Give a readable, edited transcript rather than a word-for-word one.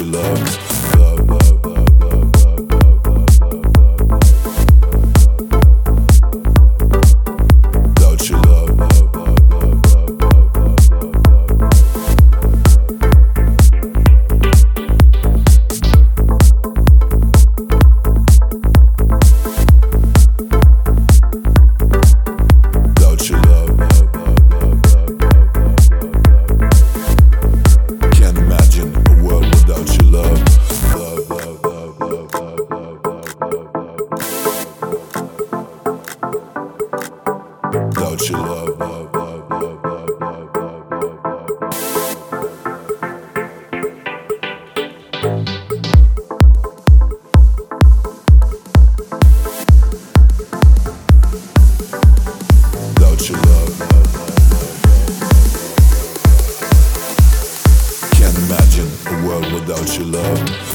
your love, love, love, love. Without your love, love, love, love, love, love, without your love, love, love, love. Can't imagine a world without your love.